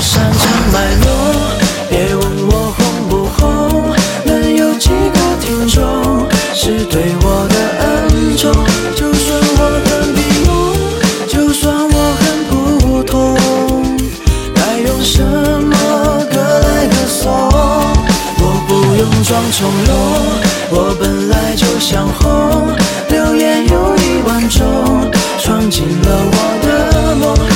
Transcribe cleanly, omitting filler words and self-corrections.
擅长脉络，别问我红不红，能有几个听众是对我的恩宠。就算我很平庸，就算我很普通，该用什么歌来歌颂？我不用装从容，我本来就想红，流言有1万种，闯进了我的梦。